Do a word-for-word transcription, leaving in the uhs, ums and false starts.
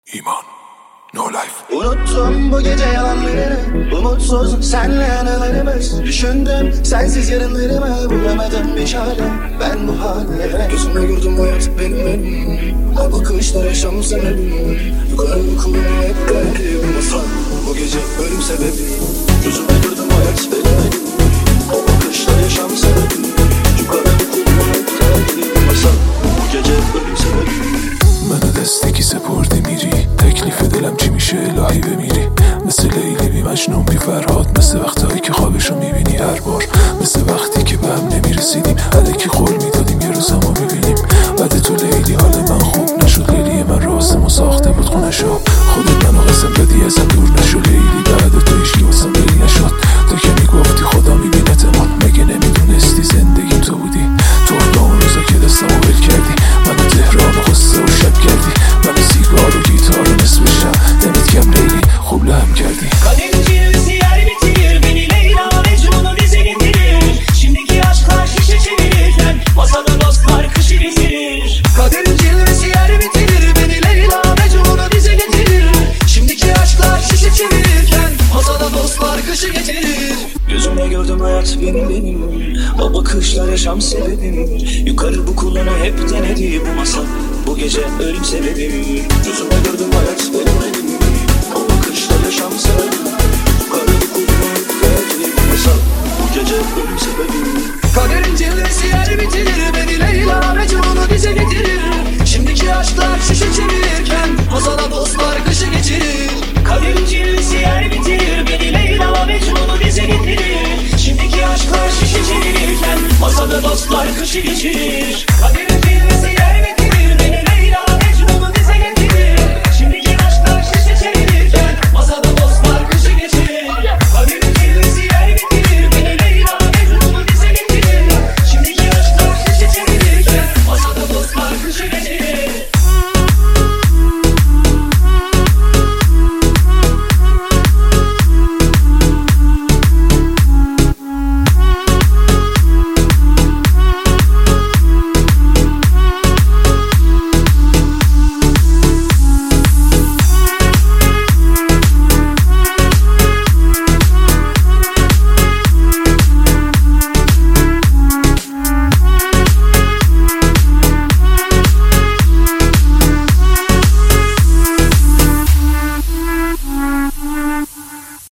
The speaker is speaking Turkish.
İman, no life. Unuttum bu gece yalanlarını, umutsuz senle anılarımız. Düşündüm sensiz yarınlarımı, bulamadım bir çare. Ben bu hale gözümle gördüm hayat benim benim. O bakışlar yaşam sebebim. Yukarı kulunu hep geldi bu masal. Bu gece ölüm sebebi. Gözümle gördüm hayat benim benim. O bakışlar yaşam sebebim. Yukarı kulunu hep geldi bu masal. Bu gece ölüm sebebi. منو دستی کی سپردی میری تکلیف دلم چی میشه الهی بمیری مثل لیلی بی مجنون بی فرهاد مثل وقتایی که خوابشو میبینی هر بار مثل وقتی که به هم نمیرسیدیم الکی قول میدادیم یه روز ما میبینیم بعد تو لیلی حال من خوب نشد لیلی من راسمو ساخته بود خونشو خودت منو قسم دادی ازم دور نشو لیلی بعد تو هیچکی واسم دلی نشد تو که میگفتی خدا میبینتمون مگه نمیدونستی زندگیم تو بودی تو با اون روزا که دستمو ول کردی منو تهران و قصه و شب کردی منو سیگار و گیتار و نصف شب دمت کم لیلی خوب لهم کردی Kaderin cilvesi yer bitirir beni Leyla Mecnun'u dize getirir. Şimdiki aşklar şişe çevirirken masada dostlar kışı getirir. Kaderin cilvesi yer bitirir beni Leyla Mecnun'u dize getirir. Şimdiki aşklar şişe çevirirken masada dostlar kışı getirir. Gözümle gördüm hayat benim benim. O bakışlar yaşam sebebim. Yukarı bu kulunu hep denedi bu masal. Bu gece ölüm sebebim. Gözümle gördüm hayat benim benim. O bakışlar yaşam sebebim.